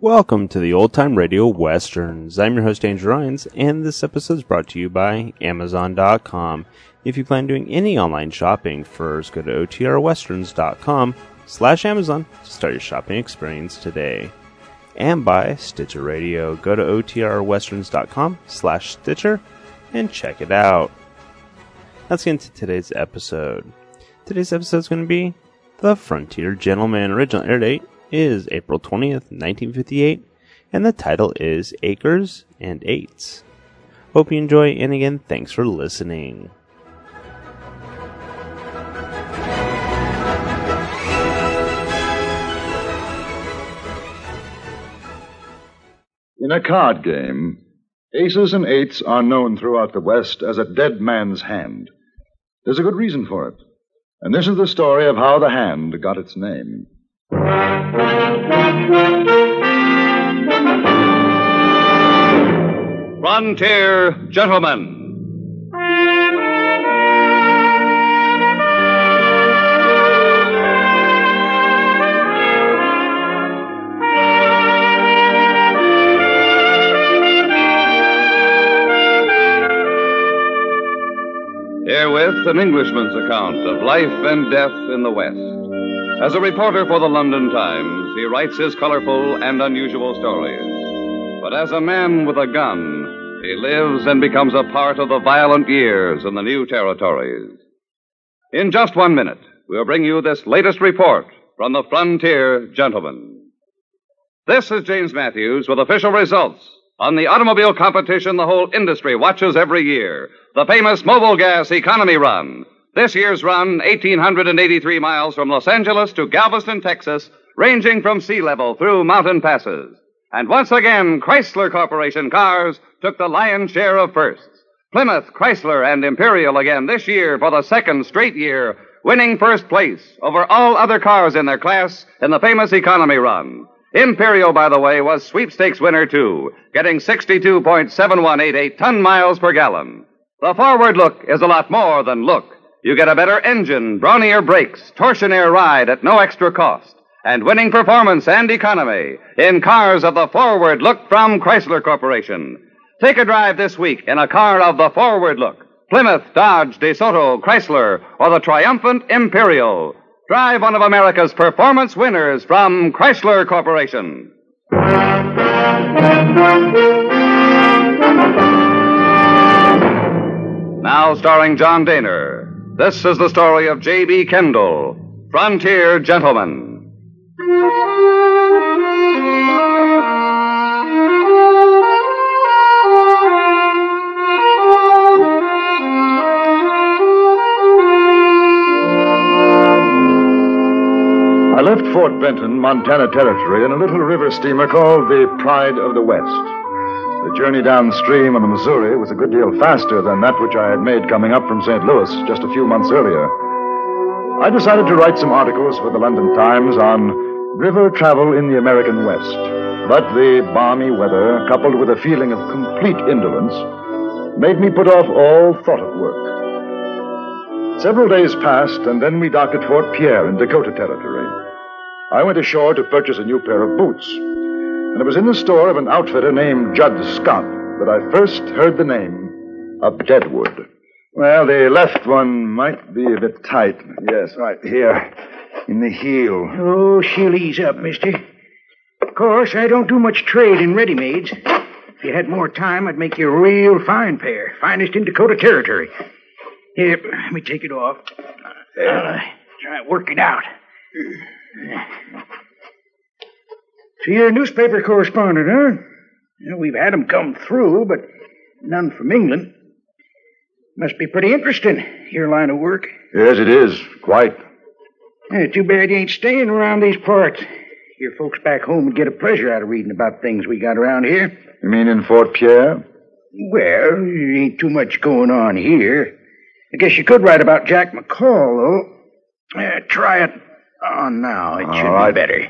Welcome to the Old Time Radio Westerns. I'm your host, Andrew Rhynes, and this episode is brought to you by Amazon.com. If you plan doing any online shopping, first go to otrwesterns.com/Amazon to start your shopping experience today. And by Stitcher Radio. Go to otrwesterns.com/Stitcher and check it out. Let's get into today's episode. Today's episode is going to be The Frontier Gentleman. Original air date is April 20th, 1958, and the title is Acres and Eights. Hope you enjoy, and again, thanks for listening. In a card game, aces and eights are known throughout the West as a dead man's hand. There's a good reason for it, and this is the story of how the hand got its name. Frontier Gentlemen. Herewith an Englishman's account of life and death in the West. As a reporter for the London Times, he writes his colorful and unusual stories. But as a man with a gun, he lives and becomes a part of the violent years in the new territories. In just 1 minute, we'll bring you this latest report from the Frontier Gentleman. This is James Matthews with official results on the automobile competition the whole industry watches every year, the famous Mobil Gas Economy Run. This year's run, 1,883 miles from Los Angeles to Galveston, Texas, ranging from sea level through mountain passes. And once again, Chrysler Corporation cars took the lion's share of firsts. Plymouth, Chrysler, and Imperial again this year for the second straight year, winning first place over all other cars in their class in the famous economy run. Imperial, by the way, was sweepstakes winner, too, getting 62.7188 ton miles per gallon. The forward look is a lot more than look. You get a better engine, brawnier brakes, torsionaire ride at no extra cost, and winning performance and economy in cars of the forward look from Chrysler Corporation. Take a drive this week in a car of the forward look. Plymouth, Dodge, DeSoto, Chrysler, or the triumphant Imperial. Drive one of America's performance winners from Chrysler Corporation. Now starring John Dehner. This is the story of J.B. Kendall, Frontier Gentleman. I left Fort Benton, Montana Territory, in a little river steamer called the Pride of the West. The journey downstream on the Missouri was a good deal faster than that which I had made coming up from St. Louis just a few months earlier. I decided to write some articles for the London Times on river travel in the American West. But the balmy weather, coupled with a feeling of complete indolence, made me put off all thought of work. Several days passed, and then we docked at Fort Pierre in Dakota Territory. I went ashore to purchase a new pair of boots. And it was in the store of an outfitter named Judd Scott that I first heard the name of Deadwood. Well, the left one might be a bit tight. Yes, right here, in the heel. Oh, she'll ease up, mister. Of course, I don't do much trade in ready-mades. If you had more time, I'd make you a real fine pair. Finest in Dakota Territory. Here, let me take it off. I'll try to work it out. So you're a newspaper correspondent, huh? We've had 'em come through, but none from England. Must be pretty interesting, your line of work. Yes, it is. Quite. Too bad you ain't staying around these parts. Your folks back home would get a pleasure out of reading about things we got around here. You mean in Fort Pierre? Well, there ain't too much going on here. I guess you could write about Jack McCall, though. Try it on now. It should be better.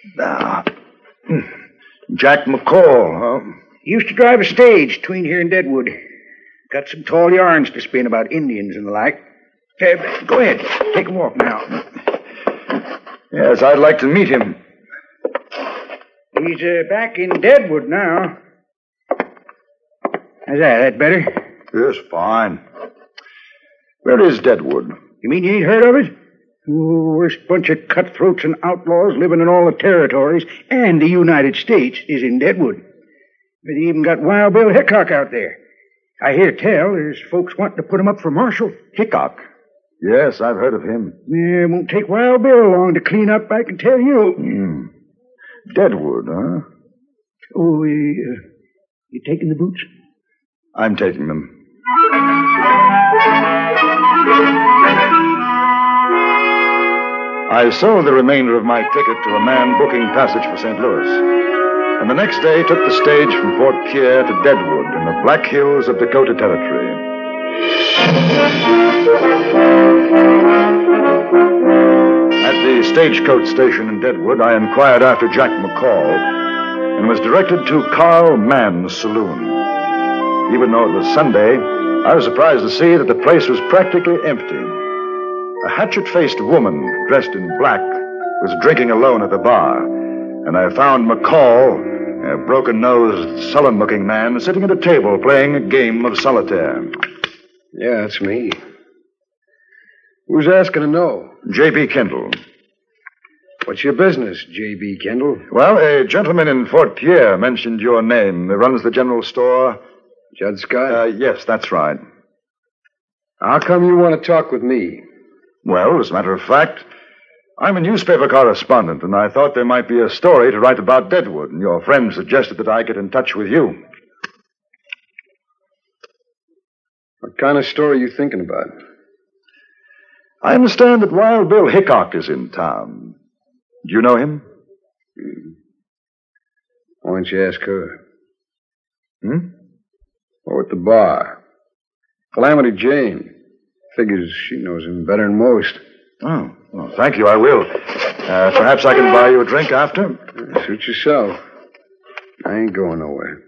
Jack McCall, huh? He used to drive a stage between here and Deadwood. Got some tall yarns to spin about Indians and the like. Go ahead. Take a walk now. Yes, I'd like to meet him. He's back in Deadwood now. How's that? That better? Yes, fine. Where is Deadwood? You mean you ain't heard of it? Oh, this bunch of cutthroats and outlaws living in all the territories and the United States is in Deadwood. But they even got Wild Bill Hickok out there. I hear tell there's folks wanting to put him up for marshal. Hickok? Yes, I've heard of him. Yeah, it won't take Wild Bill long to clean up, I can tell you. Deadwood, huh? Oh, you taking the boots? I'm taking them. I sold the remainder of my ticket to a man booking passage for St. Louis, and the next day took the stage from Fort Pierre to Deadwood in the Black Hills of Dakota Territory. At the stagecoach station in Deadwood, I inquired after Jack McCall and was directed to Carl Mann's saloon. Even though it was Sunday, I was surprised to see that the place was practically empty. A hatchet-faced woman dressed in black was drinking alone at the bar, and I found McCall, a broken-nosed, sullen-looking man, sitting at a table playing a game of solitaire. Yeah, it's me. Who's asking to know? J.B. Kendall. What's your business, J.B. Kendall? Well, a gentleman in Fort Pierre mentioned your name. He runs the general store. Judd Scott? Yes, that's right. How come you want to talk with me? Well, as a matter of fact, I'm a newspaper correspondent, and I thought there might be a story to write about Deadwood, and your friend suggested that I get in touch with you. What kind of story are you thinking about? I understand that Wild Bill Hickok is in town. Do you know him? Why don't you ask her? Hmm? Or at the bar. Calamity Jane. Figures she knows him better than most. Oh, well, thank you, I will. Perhaps I can buy you a drink after? Suit yourself. I ain't going nowhere.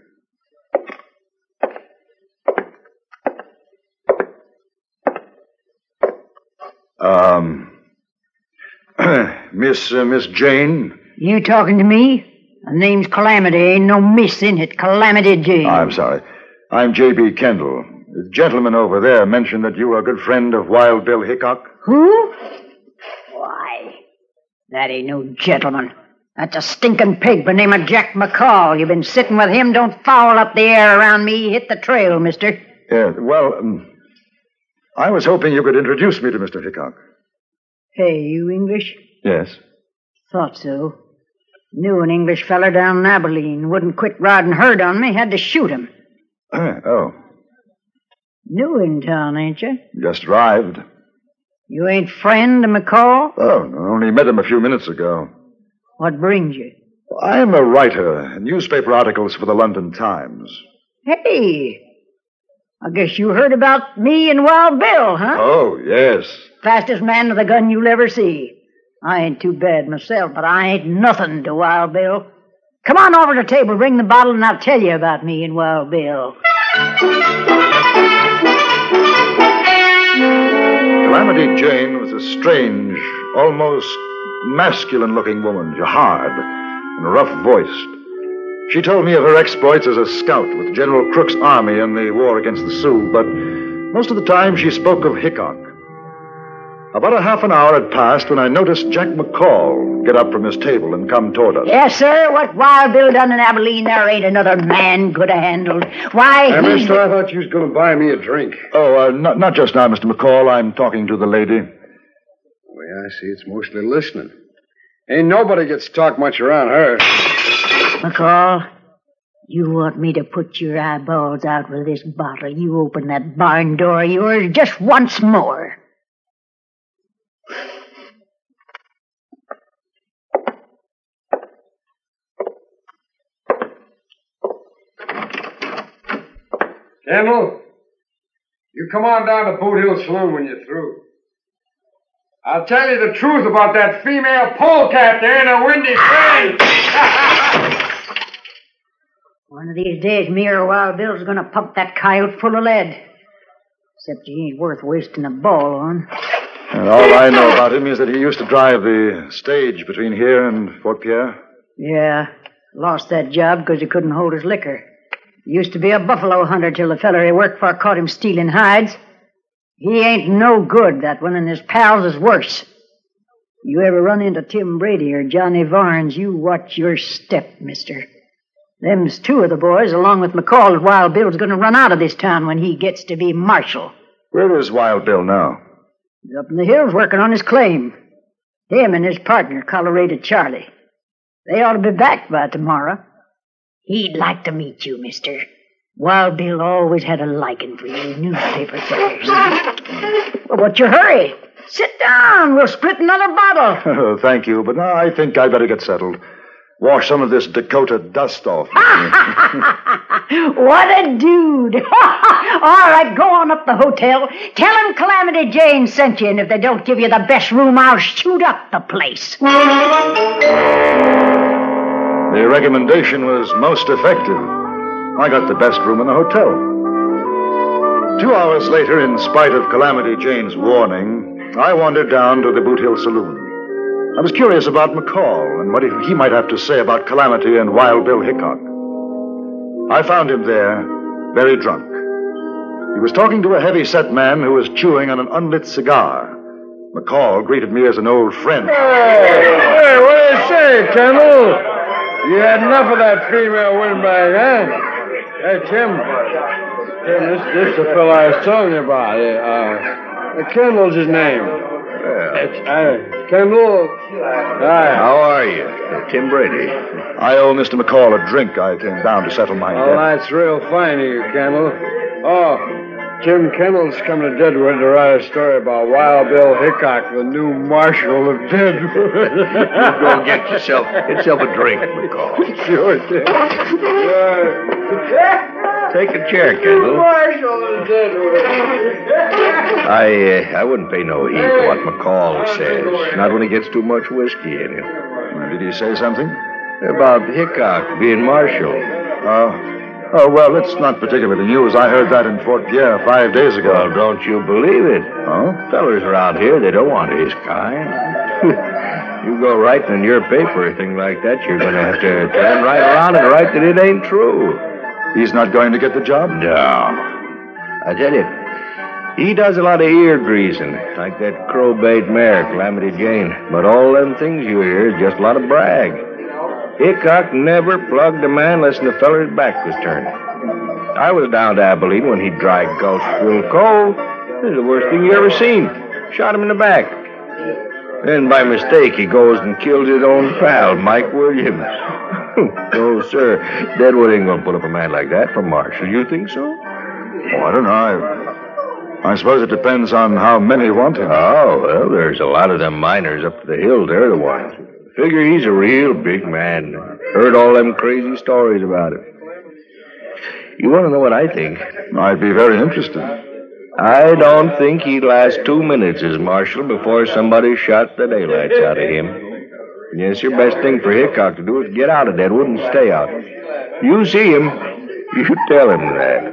Miss Jane? You talking to me? My name's Calamity. Ain't no miss in it. Calamity Jane. I'm sorry. I'm J.B. Kendall. The gentleman over there mentioned that you were a good friend of Wild Bill Hickok. Who? Why, that ain't no gentleman. That's a stinking pig by the name of Jack McCall. You've been sitting with him. Don't foul up the air around me. Hit the trail, mister. Yeah, well, I was hoping you could introduce me to Mr. Hickok. Hey, you English? Yes. Thought so. Knew an English feller down in Abilene. Wouldn't quit riding herd on me. Had to shoot him. Oh. New in town, ain't you? Just arrived. You ain't friend of McCall? Oh, no, only met him a few minutes ago. What brings you? I'm a writer, newspaper articles for the London Times. Hey, I guess you heard about me and Wild Bill, huh? Oh, yes. Fastest man with a gun you'll ever see. I ain't too bad myself, but I ain't nothing to Wild Bill. Come on over to the table, bring the bottle, and I'll tell you about me and Wild Bill. Calamity Jane was a strange, almost masculine-looking woman, hard and rough-voiced. She told me of her exploits as a scout with General Crook's army in the war against the Sioux, but most of the time she spoke of Hickok. About a half an hour had passed when I noticed Jack McCall get up from his table and come toward us. Yes, sir. What Wild Bill done in Abilene, there ain't another man could have handled. Why, Hey, mister, I thought you was going to buy me a drink. Oh, not just now, Mr. McCall. I'm talking to the lady. The way I see it's mostly listening. Ain't nobody gets to talk much around her. McCall, you want me to put your eyeballs out with this bottle. You open that barn door of yours just once more. Kendall, you come on down to Boot Hill Saloon when you're through. I'll tell you the truth about that female polecat there in the windy stream. One of these days, me or Wild Bill's gonna pump that coyote full of lead. Except he ain't worth wasting a ball on. And all I know about him is that he used to drive the stage between here and Fort Pierre. Yeah, Lost that job because he couldn't hold his liquor. Used to be a buffalo hunter till the feller he worked for caught him stealing hides. He ain't no good, that one, and his pals is worse. You ever run into Tim Brady or Johnny Varnes, you watch your step, mister. Them's two of the boys, along with McCall, that Wild Bill's going to run out of this town when he gets to be marshal. Where is Wild Bill now? He's up in the hills working on his claim. Him and his partner, Colorado Charlie. They ought to be back by tomorrow. He'd like to meet you, mister. Wild Bill always had a liking for you newspaper fellers. Well, what's your hurry? Sit down. We'll split another bottle. Oh, thank you, but I think I'd better get settled. Wash some of this Dakota dust off. What a dude. All right, go on up the hotel. Tell him Calamity Jane sent you, and if they don't give you the best room, I'll shoot up the place. The recommendation was most effective. I got the best room in the hotel. 2 hours later, in spite of Calamity Jane's warning, I wandered down to the Boot Hill Saloon. I was curious about McCall and what he might have to say about Calamity and Wild Bill Hickok. I found him there, very drunk. He was talking to a heavy-set man who was chewing on an unlit cigar. McCall greeted me as an old friend. Hey, what do you say, Kendall? You had enough of that female windbag, huh? Hey, Tim, this is the fellow I was telling you about. Kendall's his name. Kendall. Hi. How are you? Tim Brady. I owe Mr. McCall a drink. I came down to settle my debt. Oh, that's real fine of you, Kendall. Oh, Jim Kendall's come to Deadwood to write a story about Wild Bill Hickok, the new marshal of Deadwood. You go get yourself a drink, McCall. Sure, Tim. Take a chair, Kendall. Marshal of Deadwood. I wouldn't pay no heed to what McCall says. Not when he gets too much whiskey in him. Did he say something? About Hickok being marshal. Oh, well, it's not particularly news. I heard that in Fort Pierre 5 days ago. Well, don't you believe it? Oh? Fellers around here, they don't want his kind. You go writing in your paper or thing like that, you're going to have to turn right around and write that it ain't true. He's not going to get the job? No. I tell you, he does a lot of ear greasing, like that crowbait mare, Calamity Jane. But all them things you hear is just a lot of brag. Hickok never plugged a man unless the feller's back was turned. I was down to Abilene when he dragged Gulch real cold. This is the worst thing you ever seen. Shot him in the back. Then, by mistake, he goes and kills his own pal, Mike Williams. No, sir. Deadwood ain't gonna put up a man like that for marshal. You think so? Oh, I don't know. I suppose it depends on how many want him. Oh, well, there's a lot of them miners up to the hill. They're the ones. Figure he's a real big man. Heard all them crazy stories about him. You want to know what I think? I'd be very interested. I don't think he'd last 2 minutes as marshal before somebody shot the daylights out of him. Yes, your best thing for Hickok to do is get out of Deadwood and stay out. You see him, you tell him that.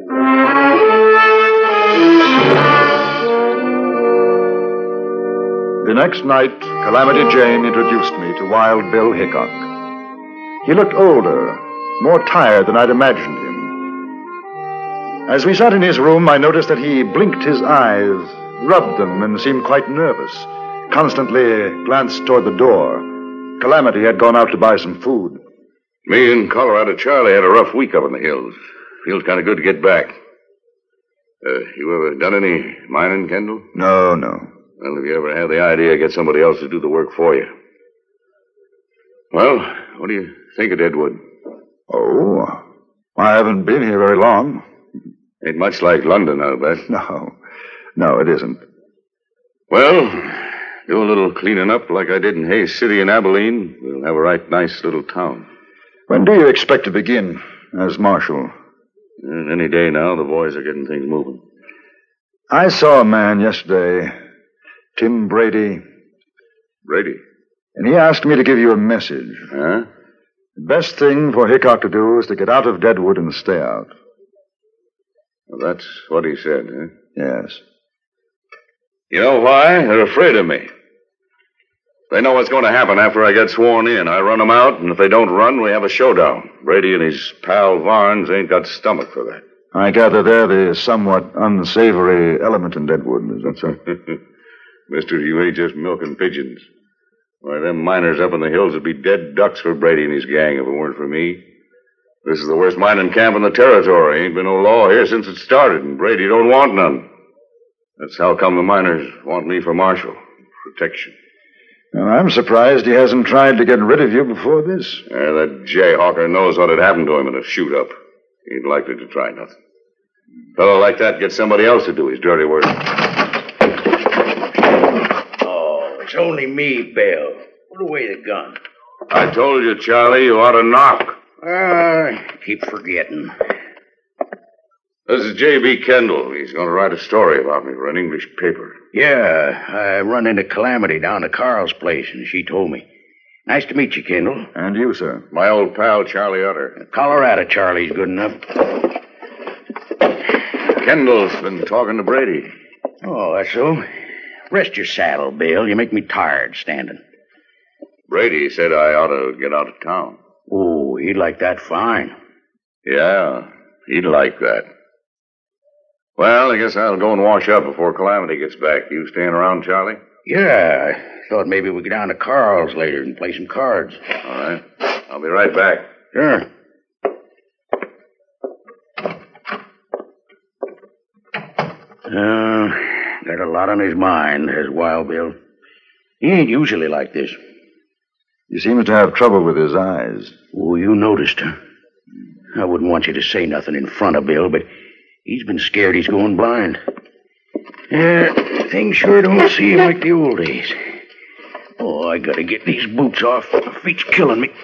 The next night, Calamity Jane introduced me to Wild Bill Hickok. He looked older, more tired than I'd imagined him. As we sat in his room, I noticed that he blinked his eyes, rubbed them, and seemed quite nervous. Constantly glanced toward the door. Calamity had gone out to buy some food. Me and Colorado Charlie had a rough week up in the hills. Feels kind of good to get back. You ever done any mining, Kendall? No. Well, if you ever had the idea, get somebody else to do the work for you. Well, what do you think of Deadwood? Oh, I haven't been here very long. Ain't much like London, I'll bet. No, it isn't. Well, do a little cleaning up like I did in Hayes City and Abilene. We'll have a right nice little town. When do you expect to begin as marshal? Any day now, the boys are getting things moving. I saw a man yesterday, Tim Brady. Brady? And he asked me to give you a message. Huh? The best thing for Hickok to do is to get out of Deadwood and stay out. Well, that's what he said, huh? Yes. You know why? They're afraid of me. They know what's going to happen after I get sworn in. I run them out, and if they don't run, we have a showdown. Brady and his pal Varnes ain't got stomach for that. I gather they're the somewhat unsavory element in Deadwood. Is that so? Mister, you ain't just milking pigeons. Why, them miners up in the hills would be dead ducks for Brady and his gang if it weren't for me. This is the worst mining camp in the territory. Ain't been no law here since it started, and Brady don't want none. That's how come the miners want me for marshal. Protection. Well, I'm surprised he hasn't tried to get rid of you before this. That jayhawker knows what had happened to him in a shoot-up. He ain't likely to try nothing. A fellow like that gets somebody else to do his dirty work. Oh, it's only me, Bill. Put away the gun. I told you, Charlie, you ought to knock. Keep forgetting. This is J.B. Kendall. He's going to write a story about me for an English paper. Yeah, I run into Calamity down to Carl's place, and she told me. Nice to meet you, Kendall. And you, sir. My old pal, Charlie Utter. Colorado Charlie's good enough. Kendall's been talking to Brady. Oh, that's so. Rest your saddle, Bill. You make me tired standing. Brady said I ought to get out of town. Oh, he'd like that fine. Yeah, he'd like that. Well, I guess I'll go and wash up before Calamity gets back. You staying around, Charlie? Yeah, I thought maybe we'd go down to Carl's later and play some cards. All right. I'll be right back. Sure. Got a lot on his mind, has Wild Bill. He ain't usually like this. He seems to have trouble with his eyes. Oh, you noticed, huh? I wouldn't want you to say nothing in front of Bill, but he's been scared he's going blind. Things sure don't seem like the old days. Oh, I gotta get these boots off. My feet's killing me.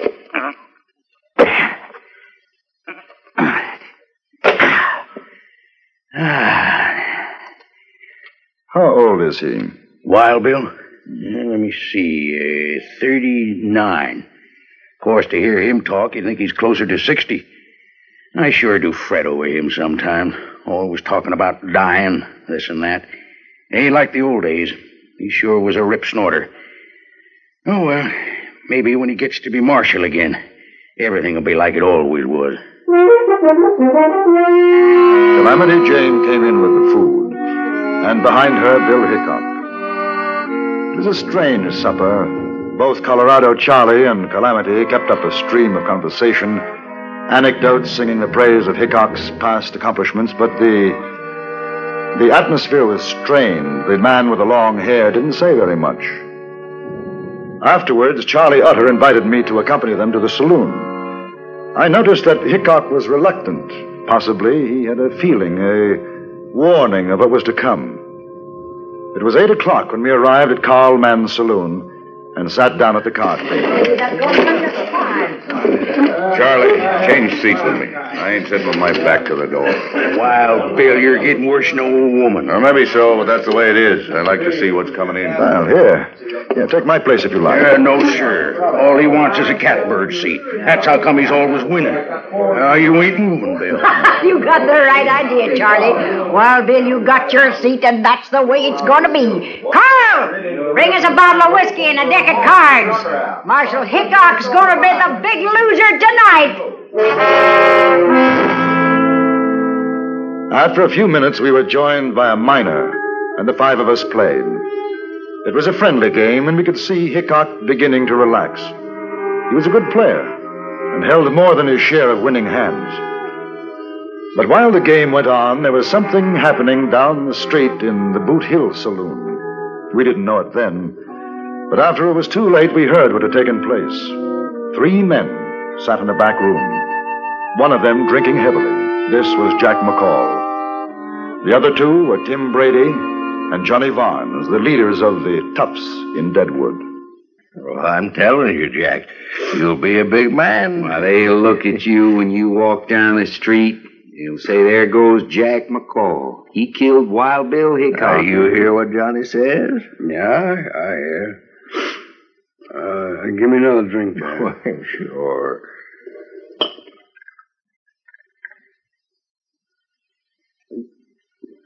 How old is he? Wild Bill? Let me see. 39. Of course, to hear him talk, you'd think he's closer to 60. I sure do fret over him sometime. Always talking about dying, this and that. Ain't like the old days. He sure was a rip snorter. Oh, well, maybe when he gets to be marshal again, everything will be like it always was. Calamity Jane came in with the food, and behind her, Bill Hickok. It was a strange supper. Both Colorado Charlie and Calamity kept up a stream of conversation, anecdotes singing the praise of Hickok's past accomplishments, but the atmosphere was strained. The man with the long hair didn't say very much. Afterwards, Charlie Utter invited me to accompany them to the saloon. I noticed that Hickok was reluctant. Possibly he had a feeling, a warning of what was to come. It was 8 o'clock when we arrived at Carl Mann's saloon and sat down at the card table. Charlie, change seats with me. I ain't sitting with my back to the door. Wild Bill, you're getting worse than an old woman. Well, maybe so, but that's the way it is. I like to see what's coming in. Well, here. Yeah, take my place if you like. No, sir. All he wants is a catbird seat. That's how come he's always winning. You ain't moving, Bill. You got the right idea, Charlie. Wild Bill, you got your seat, and that's the way it's going to be. Carl, bring us a bottle of whiskey and a deck of cards. Marshal Hickok's going to be the big loser tonight. After a few minutes, we were joined by a miner, and the 5 of us played. It was a friendly game, and we could see Hickok beginning to relax. He was a good player, and held more than his share of winning hands. But while the game went on, there was something happening down the street in the Boot Hill Saloon. We didn't know it then, but after it was too late, we heard what had taken place. 3 men sat in a back room, one of them drinking heavily. This was Jack McCall. The other 2 were Tim Brady and Johnny Varnes, the leaders of the toughs in Deadwood. Well, I'm telling you, Jack, you'll be a big man. Why, they'll look at you when you walk down the street. They'll say, there goes Jack McCall. He killed Wild Bill Hickok. You hear what Johnny says? Yeah, I hear. Give me another drink, Jack. Well, sure.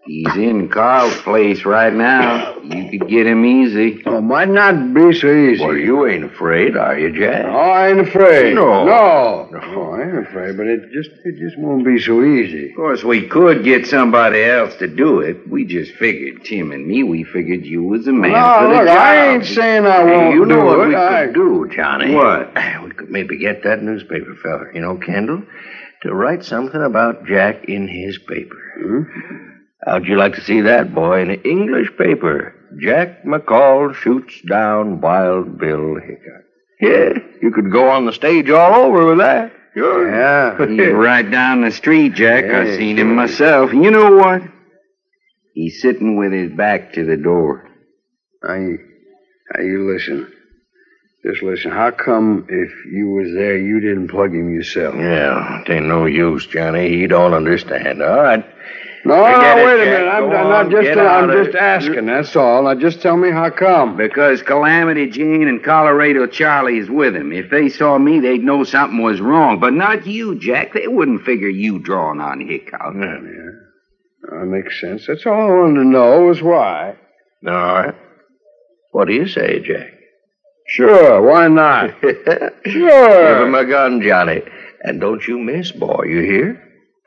He's in Carl's place right now. You could get him easy. Oh, might not be so easy. Well, you ain't afraid, are you, Jack? Oh, I ain't afraid. No. No, I ain't afraid, but it just won't be so easy. Of course, we could get somebody else to do it. We just figured, Tim and me, we figured you was the man for the look, job. I ain't saying I won't You know do what it. we could do, Johnny? What? We could maybe get that newspaper fella, Kendall, to write something about Jack in his paper. How'd you like to see that, boy, in an English paper? Jack McCall shoots down Wild Bill Hickok. Yeah, you could go on the stage all over with that. Sure. Yeah. He's right down the street, Jack. Yeah, I seen him myself. And you know what? He's sitting with his back to the door. Now, you listen. Just listen. How come if you was there, you didn't plug him yourself? Yeah, it ain't no use, Johnny. He don't understand. All right. No, Forget it, wait a Jack. minute. I'm Go on, not just. get out I'm of just it. asking. That's all. Now, just tell me how come. Because Calamity Jane and Colorado Charlie is with him. If they saw me, they'd know something was wrong. But not you, Jack. They wouldn't figure you drawing on Hickok. Yeah. That makes sense. That's all I wanted to know was why. All right. What do you say, Jack? Sure. Why not? Give Sure. him a gun, Johnny. And don't you miss, boy. You hear?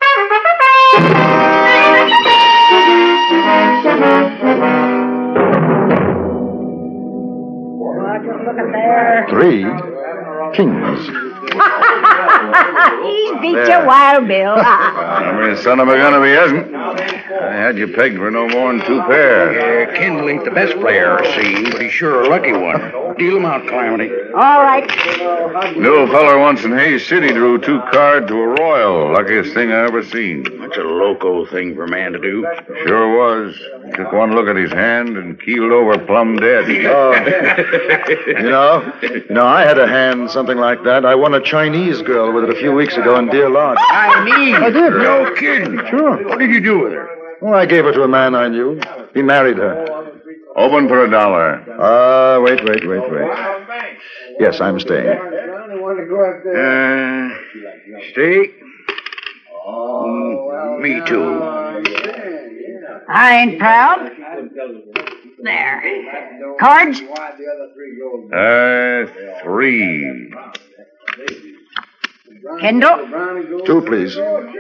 Look at there. 3 kings. He's beat you, Wild Bill. I mean, son of a gun if he hasn't. I had you pegged for no more than 2 pair. Kendall ain't the best player I've seen, but he's sure a lucky one. Deal him out, Calamity. All right. The old feller once in Hayes City drew 2 cards to a royal. Luckiest thing I ever seen. That's a loco thing for a man to do. Sure was. Took one look at his hand and keeled over plumb dead. You know, I had a hand something like that. I won a Chinese girl with it a few weeks ago in Deer Lodge. Chinese? I did. No kidding. Sure. What did you do with her? Oh, I gave her to a man I knew. He married her. Open for $1. Wait. Yes, I'm staying. Stay? Me too. I ain't proud. There. Cards? 3. Kendall? 2, please.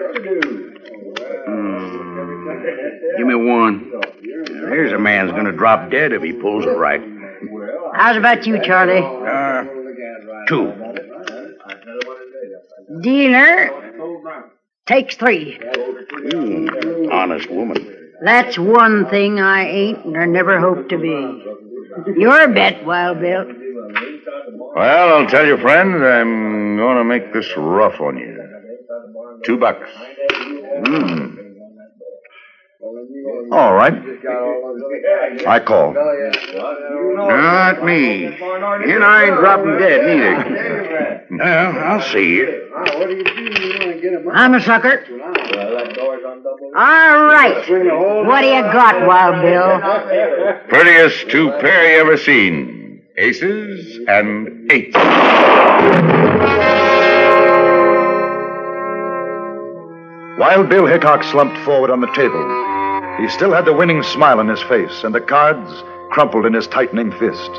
Give me 1. Here's a man's gonna drop dead if he pulls it right. How's about you, Charlie? 2. Dealer takes 3. Honest woman. That's one thing I ain't and I never hope to be. Your bet, Wild Bill. Well, I'll tell you, friend, I'm going to make this rough on you. $2. All right. I call. Not me. And I ain't dropping dead, neither. Well, I'll see you. I'm a sucker. All right. What do you got, Wild Bill? Prettiest 2 pair you ever seen. Aces and 8s. Wild Bill Hickok slumped forward on the table. He still had the winning smile on his face, and the cards crumpled in his tightening fist.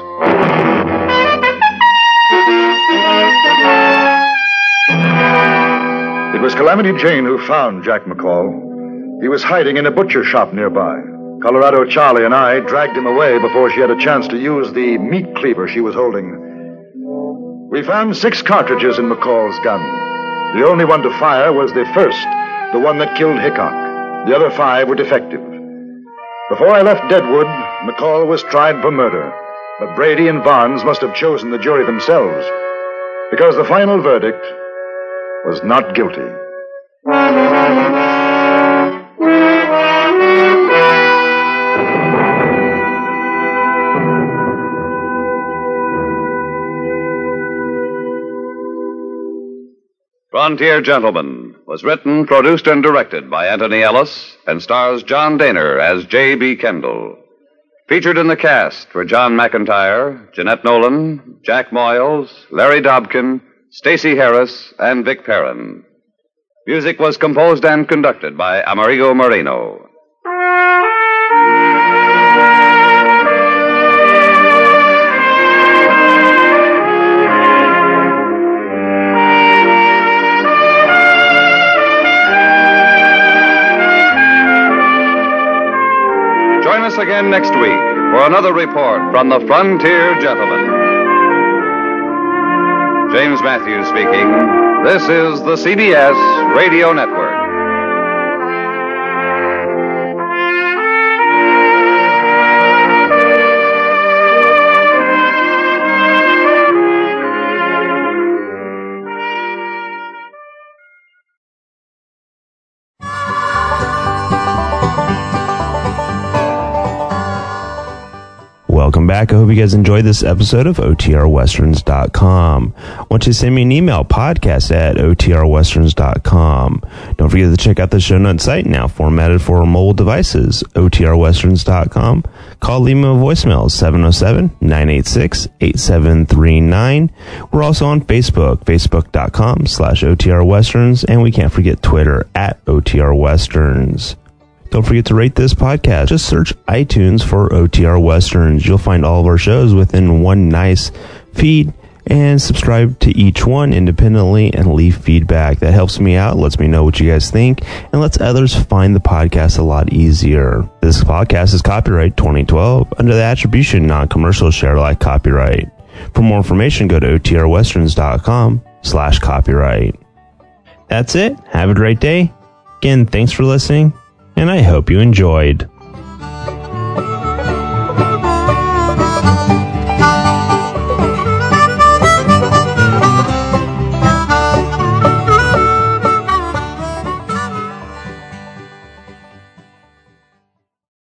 It was Calamity Jane who found Jack McCall. He was hiding in a butcher shop nearby. Colorado Charlie and I dragged him away before she had a chance to use the meat cleaver she was holding. We found 6 cartridges in McCall's gun. The only one to fire was the first, the one that killed Hickok. The other 5 were defective. Before I left Deadwood, McCall was tried for murder, but Brady and Barnes must have chosen the jury themselves, because the final verdict was not guilty. Frontier Gentlemen was written, produced, and directed by Anthony Ellis and stars John Daner as J.B. Kendall. Featured in the cast were John McIntyre, Jeanette Nolan, Jack Moyles, Larry Dobkin, Stacey Harris, and Vic Perrin. Music was composed and conducted by Amerigo Marino. again next week for another report from the Frontier Gentleman. James Matthews speaking. This is the CBS Radio Network. Welcome back. I hope you guys enjoyed this episode of OTRWesterns.com. I want you to send me an email, podcast@OTRWesterns.com. Don't forget to check out the show notes site, now formatted for mobile devices, OTRWesterns.com. Call, leave me a voicemail, 707-986-8739. We're also on Facebook, Facebook.com/OTRWesterns, and we can't forget Twitter @OTRWesterns. Don't forget to rate this podcast. Just search iTunes for OTR Westerns. You'll find all of our shows within one nice feed, and subscribe to each one independently and leave feedback. That helps me out, lets me know what you guys think, and lets others find the podcast a lot easier. This podcast is copyright 2012 under the attribution non-commercial share alike copyright. For more information, go to OTRWesterns.com/copyright. That's it. Have a great day. Again, thanks for listening, and I hope you enjoyed.